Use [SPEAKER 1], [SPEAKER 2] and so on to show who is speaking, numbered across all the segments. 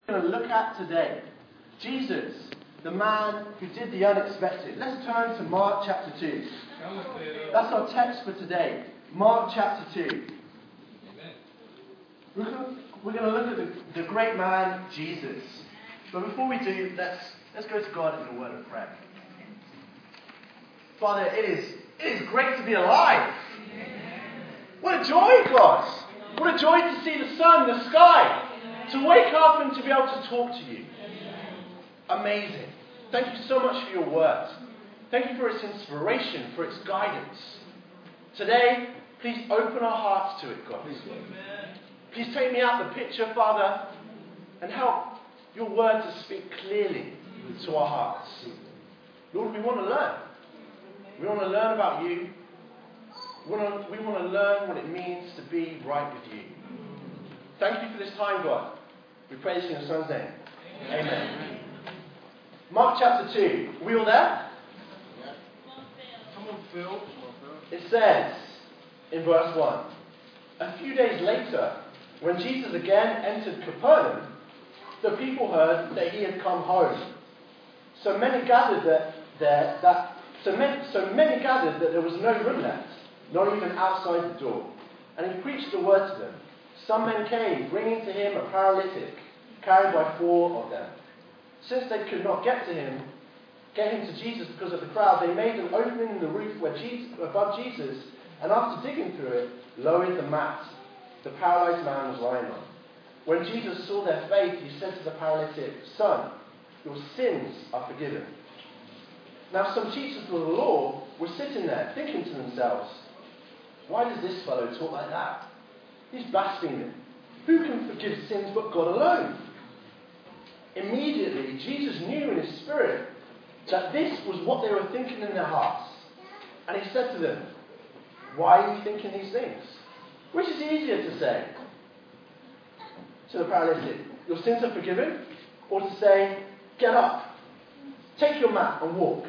[SPEAKER 1] We're going to look at today. Jesus, the man who did the unexpected. Let's turn to Mark chapter 2. That's our text for today. Mark chapter 2. We're going to look at the great man, Jesus. But before we do, let's go to God in a word of prayer. Father, it is great to be alive. What a joy, God. What a joy to see the sun, the sky, to wake up and to be able to talk to you. Amazing. Thank you so much for your word. Thank you for its inspiration, for its guidance. Today, please open our hearts to it, God. Please take me out the picture, Father, and help your word to speak clearly to our hearts. Lord, we want to learn. We want to learn about you. We want to learn what it means to be right with you. Thank you for this time, God. We pray this in your Son's name. Amen. Mark chapter 2. Are we all there? Come on, Phil. It says in verse 1, a few days later, when Jesus again entered Capernaum, the people heard that he had come home. So many gathered that there was no room left, not even outside the door. And he preached the word to them. Some men came, bringing to him a paralytic, carried by 4 of them. Since they could not get him to Jesus because of the crowd, they made an opening in the roof above Jesus, and after digging through it, lowered the mat the paralyzed man was lying on. When Jesus saw their faith, he said to the paralytic, "Son, your sins are forgiven." Now some teachers of the law were sitting there, thinking to themselves, "Why does this fellow talk like that? He's blaspheming. Who can forgive sins but God alone?" Immediately, Jesus knew in his spirit that this was what they were thinking in their hearts. And he said to them, "Why are you thinking these things? Which is easier to say to the paralytic, 'Your sins are forgiven,' or to say, 'Get up, take your mat and walk'?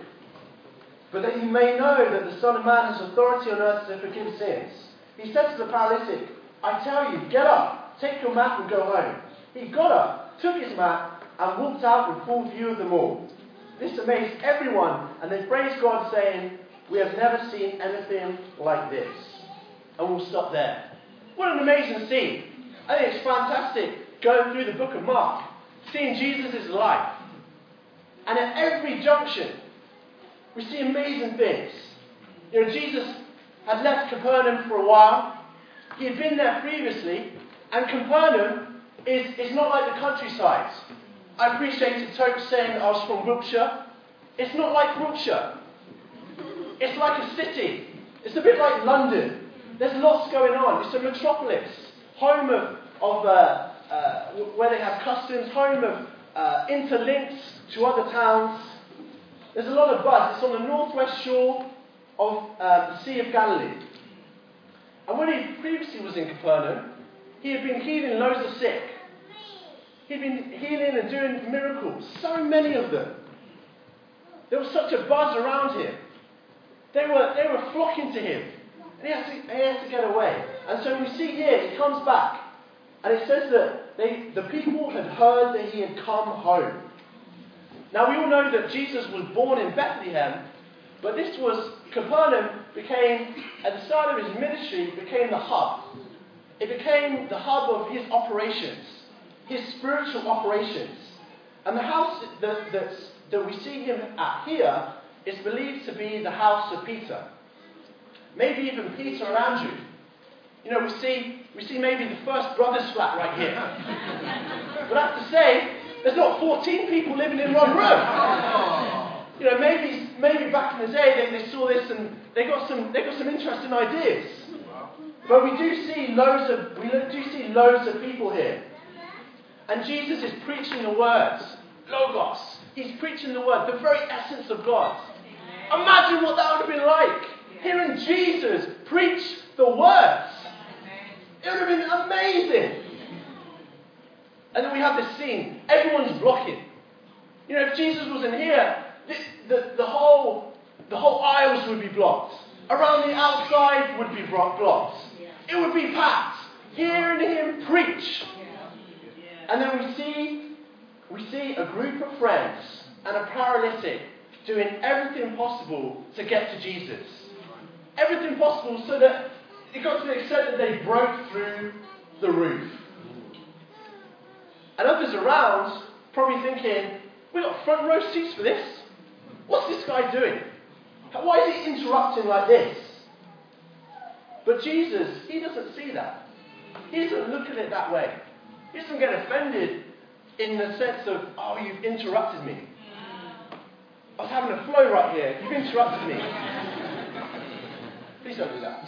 [SPEAKER 1] But that you may know that the Son of Man has authority on earth to forgive sins." He said to the paralytic, "I tell you, get up, take your mat and go home." He got up, took his mat, and walked out in full view of them all. This amazed everyone, and they praised God, saying, "We have never seen anything like this." And we'll stop there. What an amazing scene. I think it's fantastic going through the book of Mark, seeing Jesus' life. And at every junction, we see amazing things. You know, Jesus had left Capernaum for a while. He had been there previously, and Capernaum is not like the countryside. I appreciated Toke saying that I was from Wiltshire. It's not like Wiltshire. It's like a city. It's a bit like London. There's lots going on. It's a metropolis, home of where they have customs, home of interlinks to other towns. There's a lot of buzz. It's on the northwest shore of the Sea of Galilee. And when he previously was in Capernaum, he had been healing loads of sick. He'd been healing and doing miracles, so many of them. There was such a buzz around him. They were flocking to him. And he had to get away. And so we see here, he comes back. And it says that the people had heard that he had come home. Now we all know that Jesus was born in Bethlehem, but this was, Capernaum became, at the start of his ministry, became the hub. It became the hub of his operations, his spiritual operations. And the house that we see him at here is believed to be the house of Peter. Maybe even Peter and Andrew. You know, we see maybe the first brothers flat right here. But I have to say, there's not 14 people living in one room. You know, maybe back in the day they saw this and they got some interesting ideas. But we do see loads of people here. And Jesus is preaching the words, Logos. He's preaching the word, the very essence of God. Imagine what that would have been like. Hearing Jesus preach the words. It would have been amazing. And then we have this scene. Everyone's blocking. You know, if Jesus was in here, the whole aisles would be blocked. Around the outside would be blocked. It would be packed. Hearing him preach. And then we see we see a group of friends and a paralytic doing everything possible to get to Jesus. Everything possible so that it got to the extent that they broke through the roof. And others around probably thinking, we've got front row seats for this. What's this guy doing? Why is he interrupting like this? But Jesus, he doesn't see that. He doesn't look at it that way. He doesn't get offended in the sense of, oh, you've interrupted me. I was having a flow right here. You've interrupted me. Please don't do that.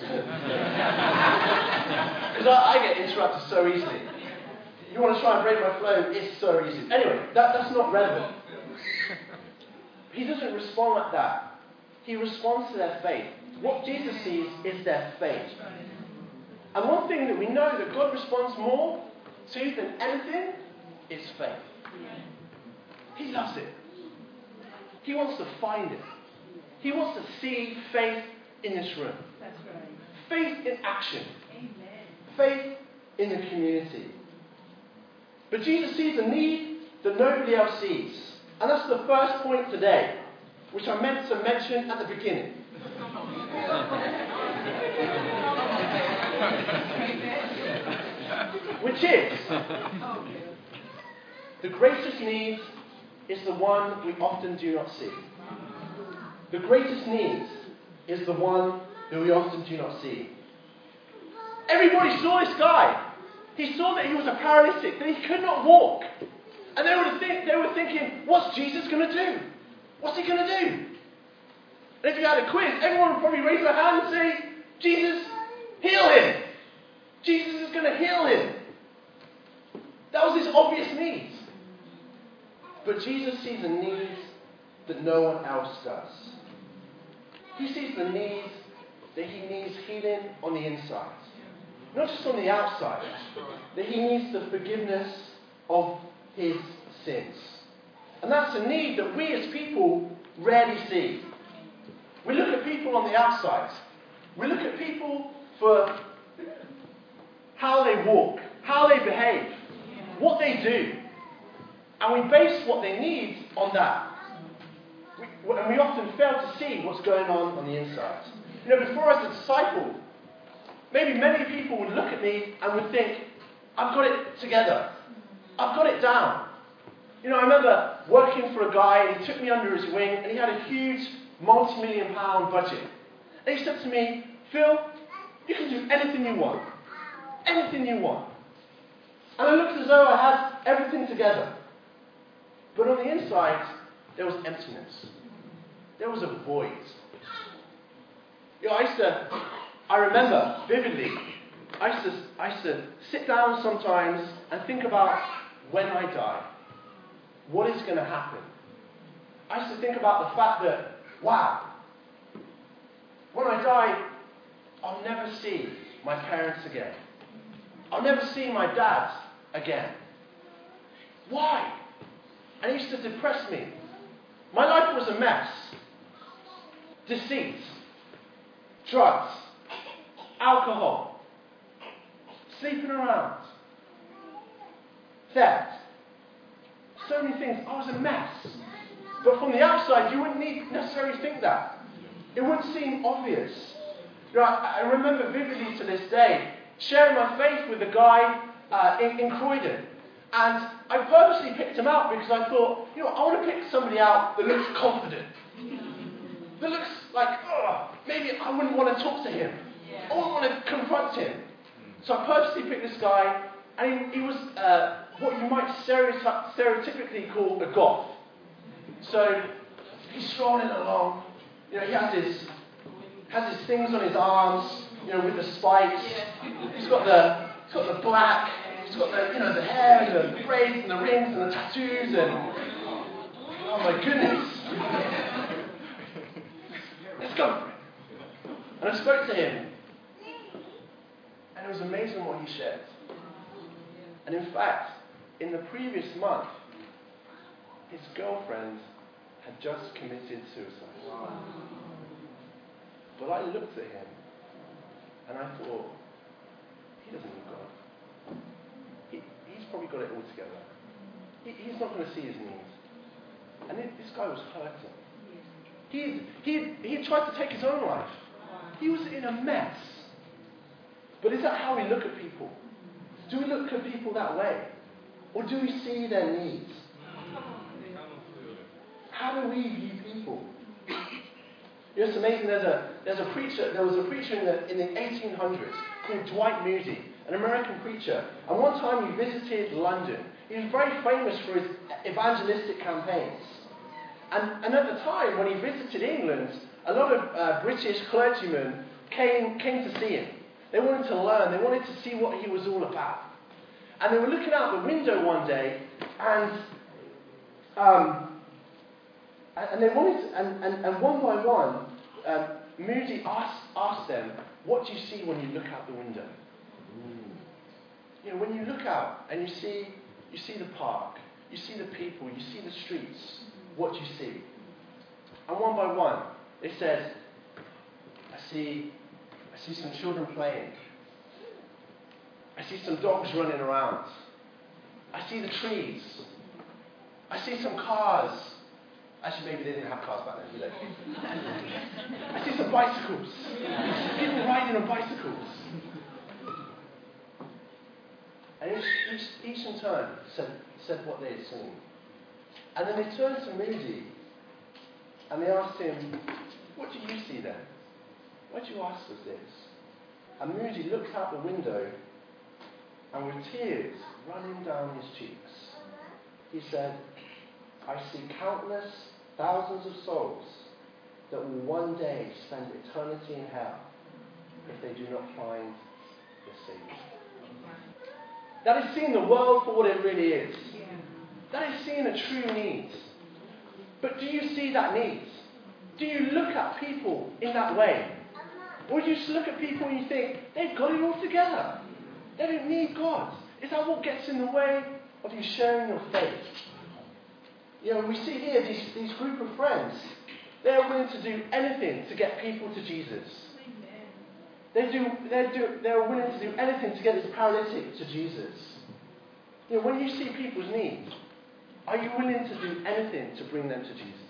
[SPEAKER 1] Because I get interrupted so easily. You want to try and break my flow, it's so easy. Anyway, that's not relevant. He doesn't respond like that. He responds to their faith. What Jesus sees is their faith. And one thing that we know that God responds more to than anything is faith. He loves it. He wants to find it. He wants to see faith in this room.
[SPEAKER 2] That's right.
[SPEAKER 1] Faith in action.
[SPEAKER 2] Amen.
[SPEAKER 1] Faith in the community. But Jesus sees a need that nobody else sees. And that's the first point today, which I meant to mention at the beginning. Which is, the greatest need is the one we often do not see. The greatest need is the one that we often do not see. Everybody saw this guy. He saw that he was a paralytic, that he could not walk. And they were thinking, what's Jesus going to do? What's he going to do? And if you had a quiz, everyone would probably raise their hand and say, Jesus, heal him. Jesus is going to heal him. That was his obvious need. But Jesus sees a need that no one else does. He sees the need that he needs healing on the inside. Not just on the outside. That he needs the forgiveness of his sins. And that's a need that we as people rarely see. We look at people on the outside. We look at people for how they walk, how they behave, what they do. And we base what they need on that. And we often fail to see what's going on the inside. You know, before I was a disciple, maybe many people would look at me and would think, I've got it together. I've got it down. You know, I remember working for a guy and he took me under his wing and he had a huge multi-million-pound budget. And he said to me, Phil, you can do anything you want. Anything you want. And I looked as though I had everything together. But on the inside, there was emptiness. There was a void. You know, I remember vividly, I used to sit down sometimes and think about when I die. What is going to happen? I used to think about the fact that, wow, when I die, I'll never see my parents again. I'll never see my dad again. Why? And it used to depress me. My life was a mess. Deceit, drugs, alcohol, sleeping around, theft. So many things. I was a mess. But from the outside, you wouldn't necessarily think that. It wouldn't seem obvious. You know, I remember vividly to this day sharing my faith with a guy in Croydon. And I purposely picked him out because I thought, you know, I want to pick somebody out that looks confident. That looks like, oh, maybe I wouldn't want to talk to him. I wouldn't want to confront him. So I purposely picked this guy, and he was what you might stereotypically call a goth. So he's strolling along. You know, he has his things on his arms, you know, with the spikes. He's got the black. He's got the, you know, the hair and the braids and the rings and the tattoos and oh my goodness. Let's go for it. And I spoke to him. And it was amazing what he shared. And in fact, in the previous month, his girlfriend had just committed suicide. Wow. But I looked at him and I thought, he doesn't need God. He's probably got it all together. he's not going to see his needs. And this guy was hurting. He tried to take his own life. He was in a mess. But is that how we look at people? Do we look at people that way? Or do we see their needs? How do we view people? You know, it's amazing. There was a preacher in the 1800s called Dwight Moody, an American preacher. And one time he visited London. He was very famous for his evangelistic campaigns. And at the time, when he visited England, a lot of British clergymen came to see him. They wanted to learn. They wanted to see what he was all about. And they were looking out the window one day, and they wanted to, and one by one, Moody asked them, "What do you see when you look out the window?" You know, when you look out and you see the park, you see the people, you see the streets. What do you see? And one by one, they said, I see some children playing. I see some dogs running around. I see the trees. I see some cars. Actually, maybe they didn't have cars back then, did they? I see some bicycles. People riding on bicycles. And each in turn said what they had seen. And then they turned to Moody and they asked him, "What do you see then? Why do you ask us this?" And Moody looked out the window, and with tears running down his cheeks, he said, "I see countless thousands of souls that will one day spend eternity in hell if they do not find the Savior." That is seeing the world for what it really is. That is seeing a true need. But do you see that need? Do you look at people in that way? Or do you just look at people and you think, they've got it all together. They don't need God. Is that what gets in the way of you sharing your faith? You know, we see here these group of friends. They're willing to do anything to get people to Jesus. They're willing to do anything to get this paralytic to Jesus. You know, when you see people's needs, are you willing to do anything to bring them to Jesus?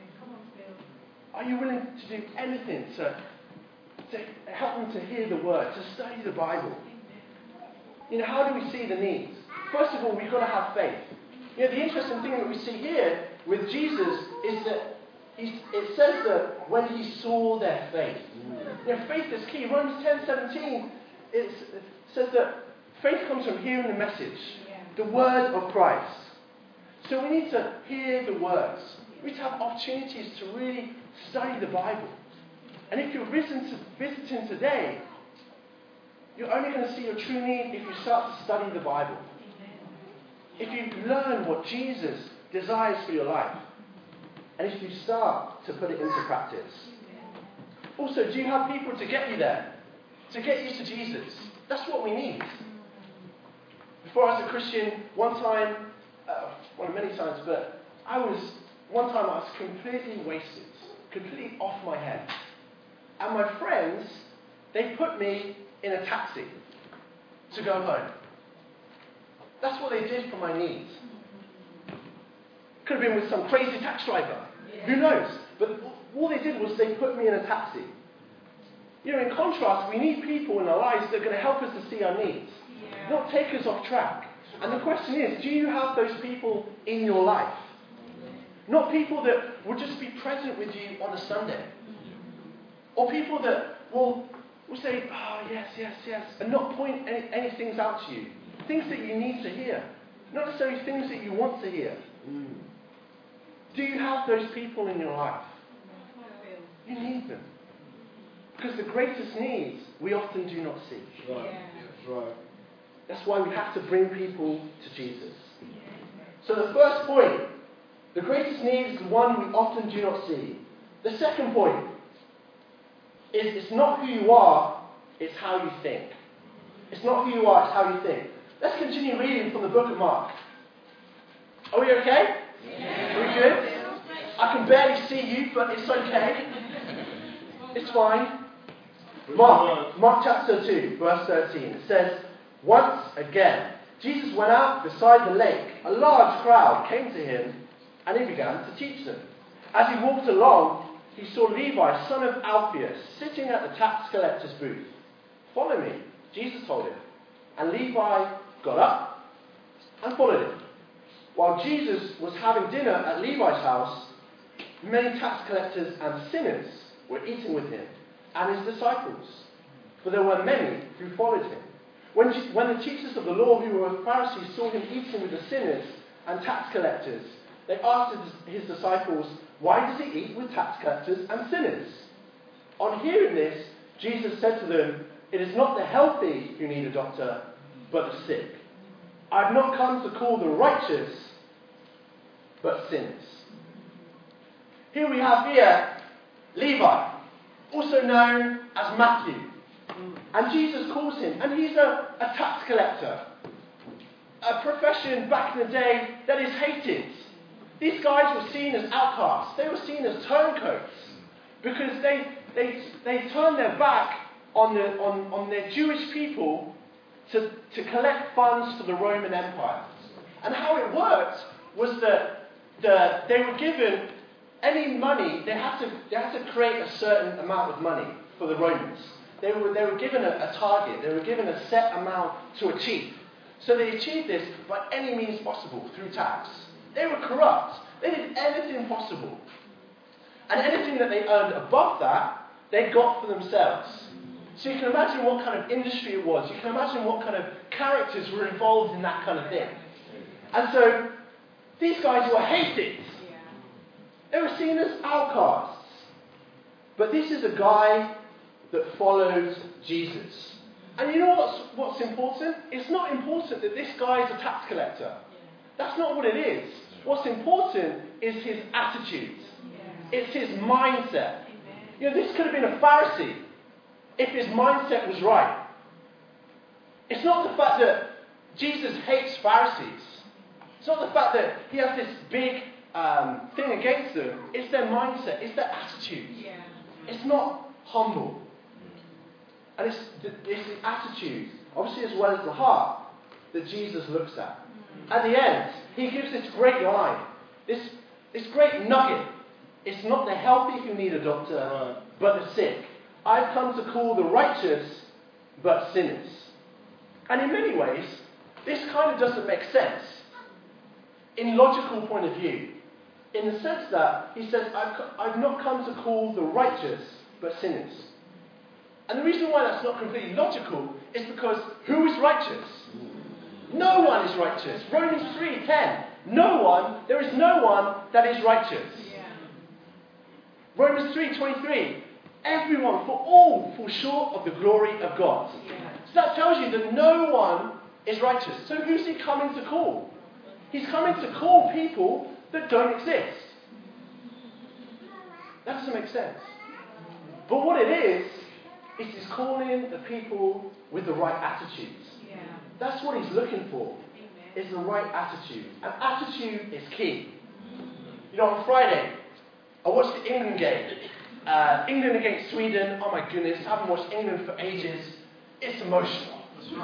[SPEAKER 1] Are you willing to do anything to help them to hear the word, to study the Bible? You know, how do we see the needs? First of all, we've got to have faith. You know, the interesting thing that we see here with Jesus is that it says that when he saw their faith. You know, faith is key. Romans 10:17, it says that faith comes from hearing the message, the word of Christ. So we need to hear the words. We need to have opportunities to really study the Bible. And if you're visiting today, you're only going to see your true need if you start to study the Bible. If you learn what Jesus desires for your life. And if you start to put it into practice. Also, do you have people to get you there? To get you to Jesus? That's what we need. Before I was a Christian, one time, many times, but one time I was completely wasted. Completely off my head. And my friends, they put me in a taxi to go home. That's what they did for my needs. Could have been with some crazy taxi driver. Who knows? But all they did was they put me in a taxi. You know, in contrast, we need people in our lives that are going to help us to see our needs. Not take us off track. And the question is, do you have those people in your life? Not people that will just be present with you on a Sunday. Or people that will say, "Oh, yes, yes, yes," and not point any things out to you. Things that you need to hear. Not necessarily things that you want to hear. Do you have those people in your life? You need them. Because the greatest needs we often do not see.
[SPEAKER 2] That's right.
[SPEAKER 1] That's why we have to bring people to Jesus. So the first point, the greatest need is the one we often do not see. The second point is it's not who you are, it's how you think. It's not who you are, it's how you think. Let's continue reading from the book of Mark. Are we okay? Are we good? I can barely see you, but it's okay. It's fine. Mark chapter 2, verse 13. It says, "Once again, Jesus went out beside the lake. A large crowd came to him, and he began to teach them. As he walked along, he saw Levi, son of Alphaeus, sitting at the tax collector's booth. "Follow me," Jesus told him. And Levi got up and followed him. While Jesus was having dinner at Levi's house, many tax collectors and sinners were eating with him and his disciples, for there were many who followed him. When the teachers of the law who were Pharisees saw him eating with the sinners and tax collectors, they asked his disciples, "Why does he eat with tax collectors and sinners?" On hearing this, Jesus said to them, "It is not the healthy who need a doctor, but the sick. I have not come to call the righteous, but sinners." Here we have Levi, also known as Matthew. And Jesus calls him, and he's a tax collector. A profession back in the day that is hated. These guys were seen as outcasts. They were seen as turncoats because they turned their back on their Jewish people to collect funds for the Roman Empire. And how it worked was that they were given any money. They had to create a certain amount of money for the Romans. They were given a target. They were given a set amount to achieve. So they achieved this by any means possible through tax. They were corrupt. They did anything possible. And anything that they earned above that, they got for themselves. So you can imagine what kind of industry it was. You can imagine what kind of characters were involved in that kind of thing. And so these guys were hated. They were seen as outcasts. But this is a guy that follows Jesus. And you know what's important? It's not important that this guy is a tax collector. That's not what it is. What's important is his attitude. It's his mindset. You know, this could have been a Pharisee if his mindset was right. It's not the fact that Jesus hates Pharisees. It's not the fact that he has this big thing against them. It's their mindset. It's their attitude. It's not humble. And it's the attitude, obviously as well as the heart, that Jesus looks at. At the end, he gives this great line, this great nugget. It's not the healthy who need a doctor, but the sick. I've come to call the righteous, but sinners. And in many ways, this kind of doesn't make sense in logical point of view. In the sense that he says, I've not come to call the righteous, but sinners. And the reason why that's not completely logical is because who is righteous? No one is righteous. Romans 3:10. There is no one that is righteous. Romans 3:23. Everyone, for all, fall short of the glory of God. So that tells you that no one is righteous. So who's he coming to call? He's coming to call people that don't exist. That doesn't make sense. But what it is he's calling the people with the right attitudes. That's what he's looking for, is the right attitude. And attitude is key. You know, on Friday, I watched the England game. England against Sweden. Oh my goodness, I haven't watched England for ages. It's emotional.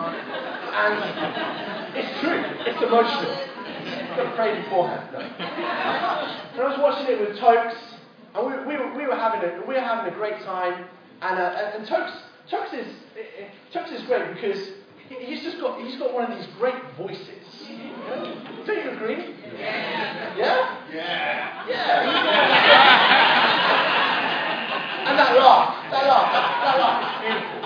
[SPEAKER 1] And it's true, it's emotional. Got to pray beforehand. No. And I was watching it with Tokes, and we were having a great time. And Tokes is great because he's got one of these great voices. Don't you agree? Yeah. And that laugh is beautiful.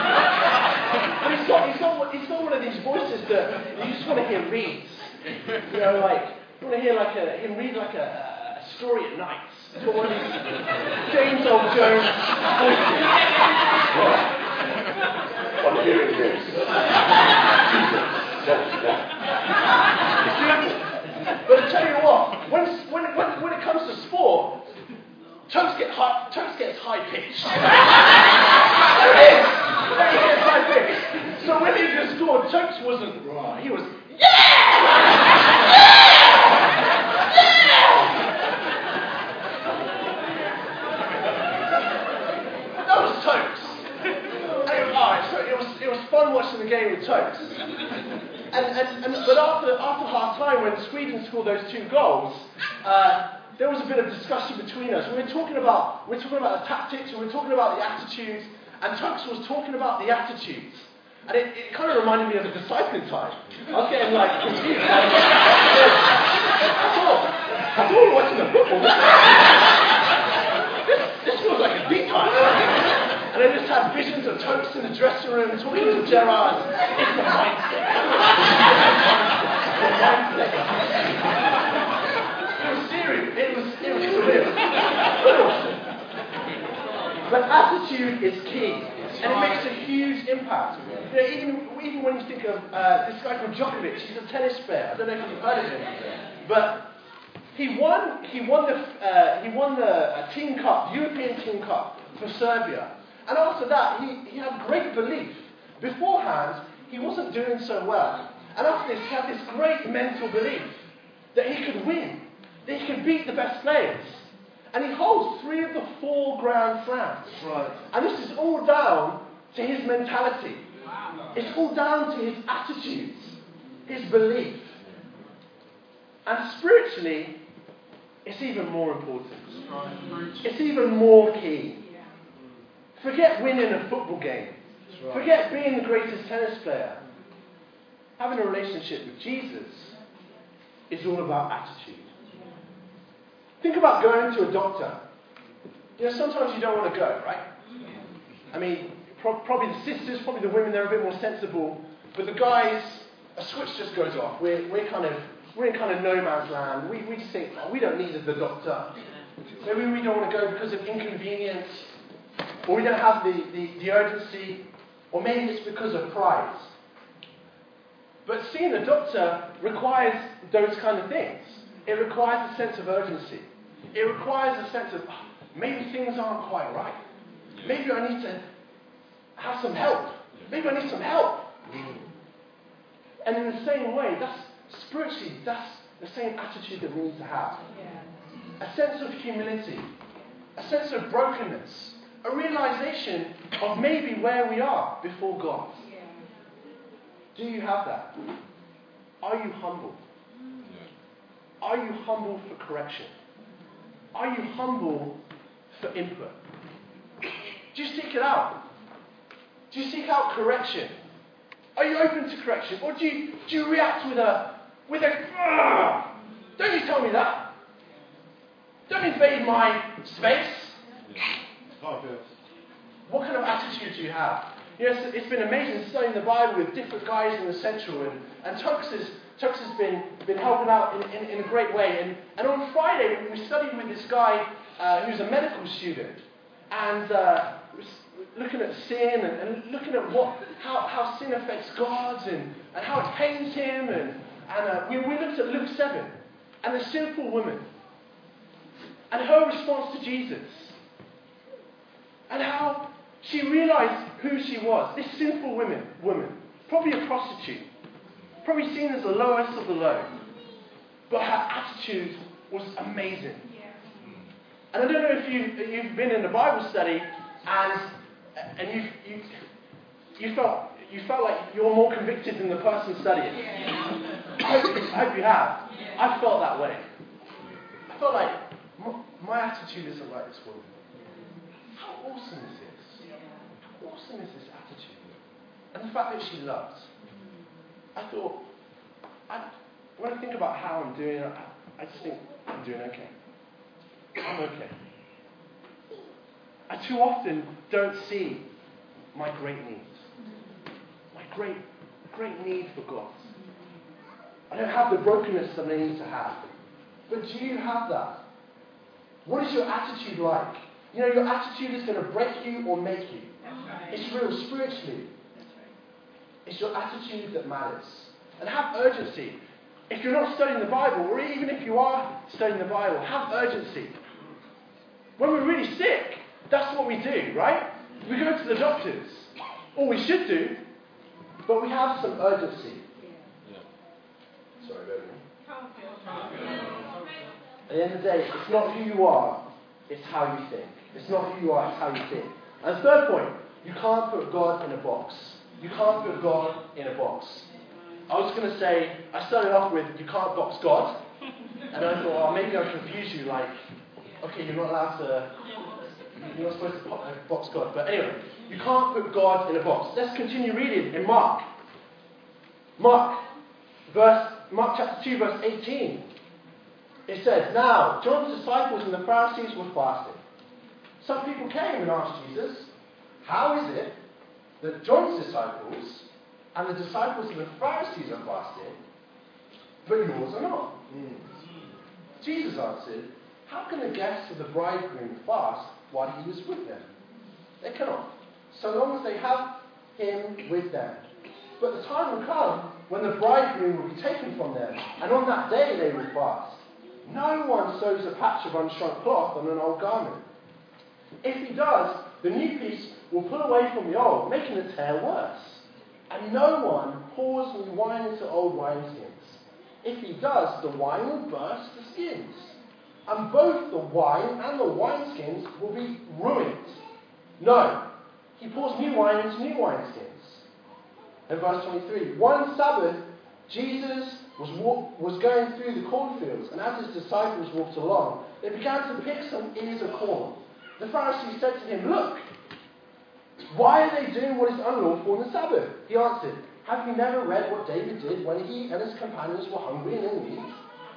[SPEAKER 1] But he's got one of these voices that you just want to hear reads. You know, like you want to hear him read like a story at night. It's got one of these James Earl Jones voices.
[SPEAKER 2] On hearing this.
[SPEAKER 1] But I tell you what, when it comes to sport, Tokes gets high pitched. There he gets high pitched. So when he just scored, Tokes wasn't right. He was, That was Tokes. Anyway, alright, so it was fun watching the game with Tokes. But after half time, when Sweden scored those 2 goals, there was a bit of discussion between us. We were talking about the tactics, we were talking about the attitudes, and Tux was talking about the attitudes. And it kind of reminded me of the discipling time. I was getting confused. I thought we were watching the football. This feels like a deep time. And I just had visions of Tux in the dressing room talking to Gerard. It's the mindset. It was serious. It was surreal. But attitude is key. And it makes a huge impact. Even when you think of this guy called Djokovic, he's a tennis player. I don't know if you've heard of him, but he won the team cup, European Team Cup for Serbia. And after that, he had great belief. Beforehand, he wasn't doing so well. And after this, he had this great mental belief that he could win, that he could beat the best players. And he holds 3 of the 4 Grand Slams. Right. And this is all down to his mentality. Wow. It's all down to his attitudes, his belief. And spiritually, it's even more important. Right. It's even more key. Forget winning a football game. Right. Forget being the greatest tennis player. Having a relationship with Jesus is all about attitude. Think about going to a doctor. Sometimes you don't want to go, right? I mean, probably the sisters, probably the women, they're a bit more sensible. But the guys, a switch just goes off. We're in kind of no man's land. We just think, we don't need the doctor. Maybe we don't want to go because of inconvenience, or we don't have the urgency, or maybe it's because of pride. But seeing a doctor requires those kind of things. It requires a sense of urgency. It requires a sense of, maybe things aren't quite right. Maybe I need to have some help. Maybe I need some help. And in the same way, spiritually, that's the same attitude that we need to have. A sense of humility. A sense of brokenness. A realization of maybe where we are before God. Do you have that? Are you humble? Are you humble for correction? Are you humble for input? Do you seek it out? Do you seek out correction? Are you open to correction? Or do you react with a don't you tell me that? Don't invade my space. What kind of attitude do you have? It's been amazing studying the Bible with different guys in the Central, and Tux has been helping out in a great way. And on Friday, we studied with this guy who's a medical student, and looking at sin and looking at how sin affects God and how it pains him. And we looked at Luke 7 and the sinful woman and her response to Jesus and how she realized who she was. This sinful woman, probably a prostitute, probably seen as the lowest of the low, but her attitude was amazing. And I don't know if you've been in a Bible study and you felt like you're more convicted than the person studying. I hope you have. I felt that way. I felt like my attitude isn't like this woman. How awesome is this? How awesome is this attitude? And the fact that she loves. I thought, when I think about how I'm doing, I just think I'm doing okay. I'm okay. I too often don't see my great needs. My great need for God. I don't have the brokenness that I need to have. But do you have that? What is your attitude like? Your attitude is going to break you or make you. Right. It's real spiritually. Right. It's your attitude that matters. And have urgency. If you're not studying the Bible, or even if you are studying the Bible, have urgency. When we're really sick, that's what we do, right? We go to the doctors. Or we should do. But we have some urgency. Sorry, baby. At the end of the day, it's not who you are, it's how you think. It's not who you are, it's how you think. And the third point, you can't put God in a box. You can't put God in a box. I was going to say, I started off with, you can't box God. And I thought, oh, maybe I'll confuse you, like, okay, you're not supposed to box God. But anyway, you can't put God in a box. Let's continue reading in Mark. Mark chapter 2, verse 18. It says, now, John's disciples and the Pharisees were fasting. Some people came and asked Jesus, how is it that John's disciples and the disciples of the Pharisees are fasting, but yours are not? Jesus answered, how can the guests of the bridegroom fast while he was with them? They cannot, so long as they have him with them. But the time will come when the bridegroom will be taken from them, and on that day they will fast. No one sews a patch of unshrunk cloth on an old garment. If he does, the new piece will pull away from the old, making the tear worse. And no one pours new wine into old wineskins. If he does, the wine will burst the skins, and both the wine and the wineskins will be ruined. No, he pours new wine into new wineskins. And verse 23, one Sabbath, Jesus was going through the cornfields, and as his disciples walked along, they began to pick some ears of corn. The Pharisees said to him, look, why are they doing what is unlawful on the Sabbath? He answered, have you never read what David did when he and his companions were hungry and in need?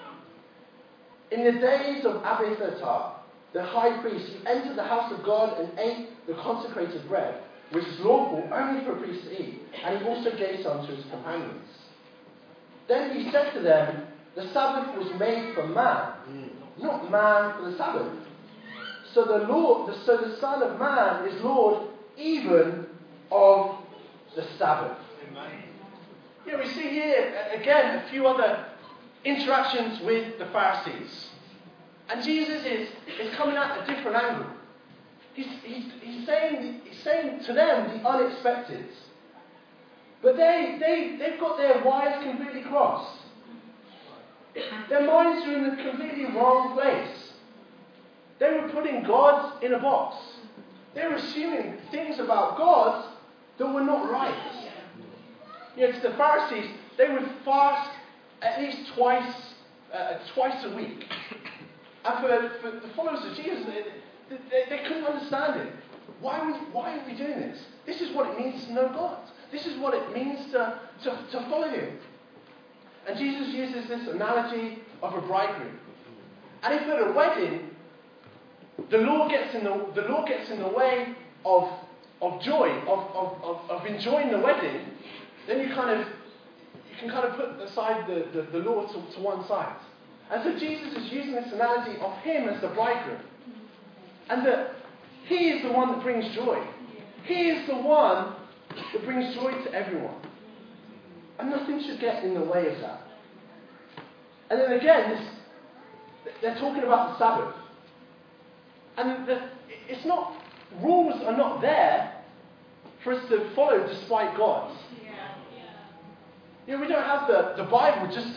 [SPEAKER 1] In the days of Abiathar, the high priest, he entered the house of God and ate the consecrated bread, which is lawful only for a priest to eat, and he also gave some to his companions. Then he said to them, the Sabbath was made for man, not man for the Sabbath. So the Son of Man is Lord even of the Sabbath. Yeah, we see here, again, a few other interactions with the Pharisees. And Jesus is coming at a different angle. He's saying to them the unexpected. But they've got their wires completely crossed. Their minds are in the completely wrong place. They were putting God in a box. They were assuming things about God that were not right. You know, to the Pharisees, they would fast at least twice a week. And for the followers of Jesus, they couldn't understand it. Why are we doing this? This is what it means to know God. This is what it means to follow Him. And Jesus uses this analogy of a bridegroom. And if at a wedding, the law gets in the way of joy, of enjoying the wedding, then you can put aside the law to one side. And so Jesus is using this analogy of Him as the bridegroom. And that He is the one that brings joy. He is the one that brings joy to everyone. And nothing should get in the way of that. And then again, they're talking about the Sabbath. And it's not, rules are not there for us to follow despite God. You know, we don't have the Bible just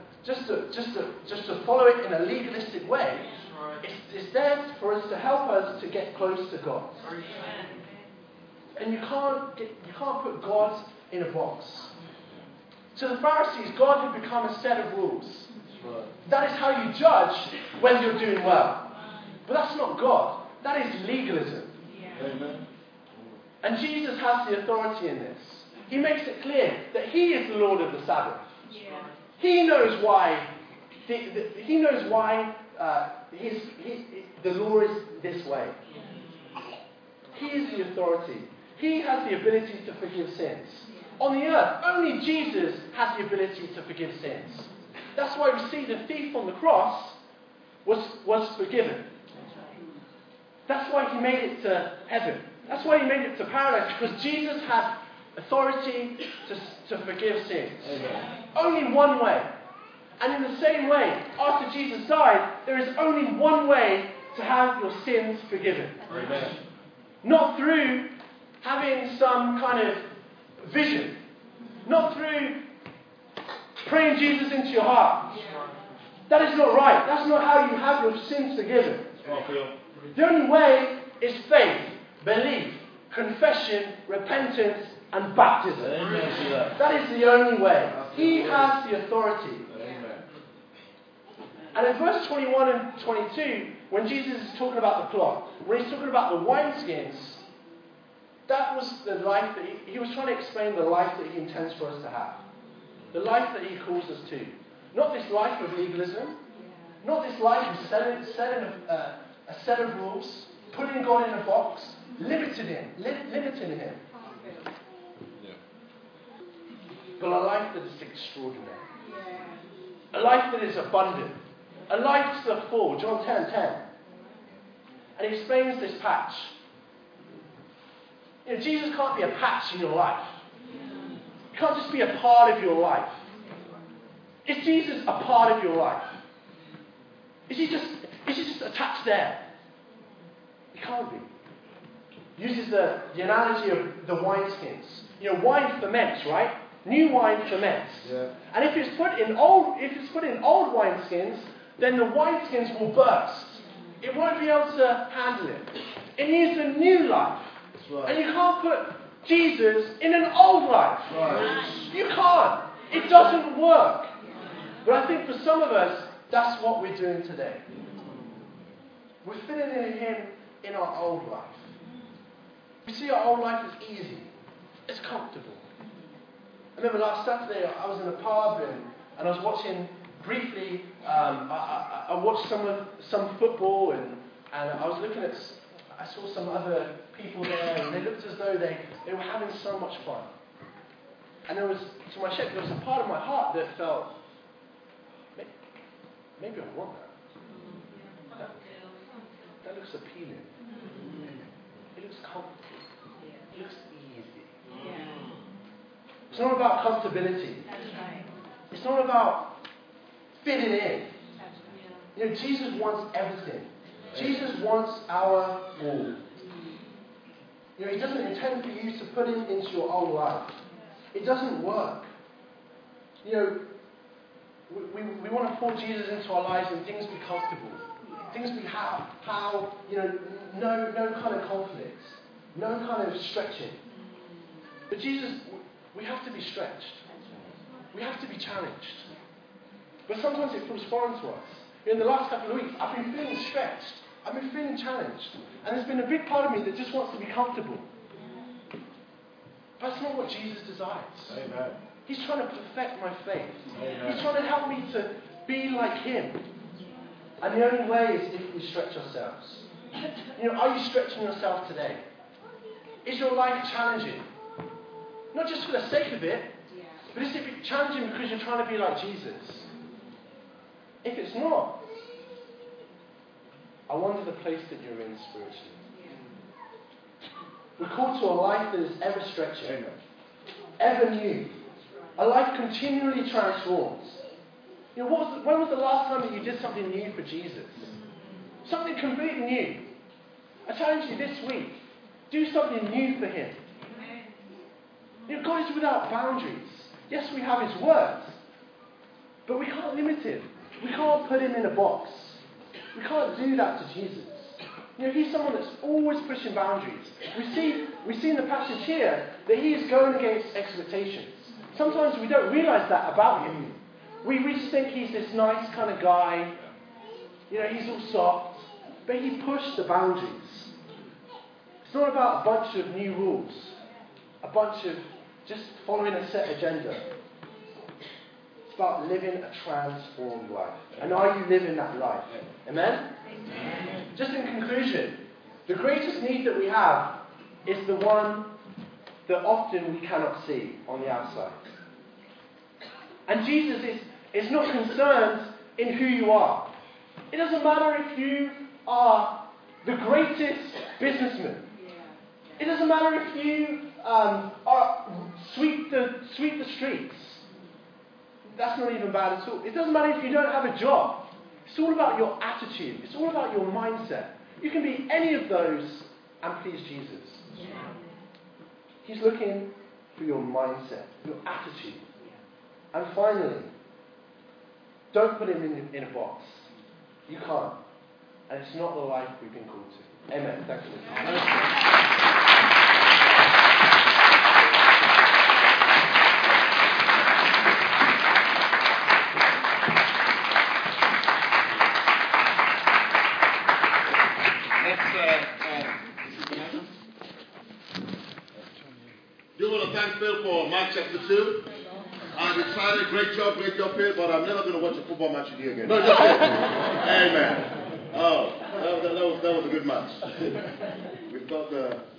[SPEAKER 1] to follow it in a legalistic way. It's there for us to help us to get close to God. And you can't put God in a box. To the Pharisees, God had become a set of rules. That is how you judge whether you're doing well. But that's not God. That is legalism. Amen. And Jesus has the authority in this. He makes it clear that He is the Lord of the Sabbath. He knows why. He knows why the law is this way. He is the authority. He has the ability to forgive sins. On the earth, only Jesus has the ability to forgive sins. That's why we see the thief on the cross was forgiven. That's why He made it to heaven. That's why He made it to paradise, because Jesus had authority to forgive sins. Amen. Only one way. And in the same way, after Jesus died, there is only one way to have your sins forgiven. Amen. Not through having some kind of vision. Not through praying Jesus into your heart. That is not right. That's not how you have your sins forgiven. The only way is faith, belief, confession, repentance, and baptism.
[SPEAKER 2] Amen.
[SPEAKER 1] That is the only way. He has the authority.
[SPEAKER 2] Amen.
[SPEAKER 1] And in verse 21 and 22, when Jesus is talking about the cloth, when he's talking about the wineskins, that was the life that he was trying to explain the life that he intends for us to have. The life that he calls us to. Not this life of legalism. Not this life of setting a set of rules, putting God in a box, limiting him. But a life that is extraordinary. A life that is abundant. A life to the full. John 10:10. And he explains this patch. You know, Jesus can't be a patch in your life. He can't just be a part of your life. Is Jesus a part of your life? Is he just attached there? He can't be. Uses the analogy of the wineskins. You know, wine ferments, right? New wine ferments.
[SPEAKER 2] Yeah.
[SPEAKER 1] And if it's put in old wineskins, then the wineskins will burst. It won't be able to handle it. It needs a new life.
[SPEAKER 2] That's right.
[SPEAKER 1] And you can't put Jesus in an old life.
[SPEAKER 2] Right.
[SPEAKER 1] You can't. It doesn't work. But I think for some of us, that's what we're doing today. We're fitting in him in our old life. We see our old life as easy. It's comfortable. I remember last Saturday I was in a pub and I was watching briefly. I watched some football and I was looking at. I saw some other people there and they looked as though they were having so much fun. And there was, to my shame, there was a part of my heart that felt, maybe I want that. That looks appealing. It looks comfortable. It looks easy. It's not about comfortability. It's not about fitting in. You know, Jesus wants everything. Jesus wants our all. You know, he doesn't intend for you to put him into your old life. It doesn't work. You know, we want to pour Jesus into our lives and things be comfortable. Things be how you know, no kind of conflict. No kind of stretching. But Jesus, we have to be stretched. We have to be challenged. But sometimes it feels foreign to us. In the last couple of weeks, I've been feeling stretched. I've been feeling challenged. And there's been a big part of me that just wants to be comfortable. But that's not what Jesus desires.
[SPEAKER 2] Amen.
[SPEAKER 1] He's trying to perfect my faith.
[SPEAKER 2] Amen.
[SPEAKER 1] He's trying to help me to be like him. And the only way is if we stretch ourselves. You know, are you stretching yourself today? Is your life challenging? Not just for the sake of it, but is it challenging because you're trying to be like Jesus? If it's not, I wonder the place that you're in spiritually. We're called to a life that is ever stretching, ever new, a life continually transforms. You know, when was the last time that you did something new for Jesus? Something completely new. I challenge you this week, do something new for him. You know, God is without boundaries. Yes, we have his words, but we can't limit him. We can't put him in a box. We can't do that to Jesus. You know, he's someone that's always pushing boundaries. We see in the passage here that he is going against expectations. Sometimes we don't realise that about him. We just think he's this nice kind of guy. You know, he's all soft. But he pushed the boundaries. It's not about a bunch of new rules. A bunch of just following a set agenda. It's about living a transformed life. And are you living that life? Amen? Amen? Just in conclusion, the greatest need that we have is the one that often we cannot see on the outside. And Jesus is not concerned in who you are. It doesn't matter if you are the greatest businessman. It doesn't matter if you sweep the streets. That's not even bad at all. It doesn't matter if you don't have a job. It's all about your attitude. It's all about your mindset. You can be any of those and please Jesus. He's looking for your mindset, your attitude. And finally, don't put him in a box. You can't. And it's not the life we've been called to. Amen. Thank you.
[SPEAKER 2] Do want to thank Phil for Mark chapter 2. I'm excited. Great job, Phil, but I'm never going to watch a football match with you again. No, just kidding. Amen. Oh, that was a good match. We thought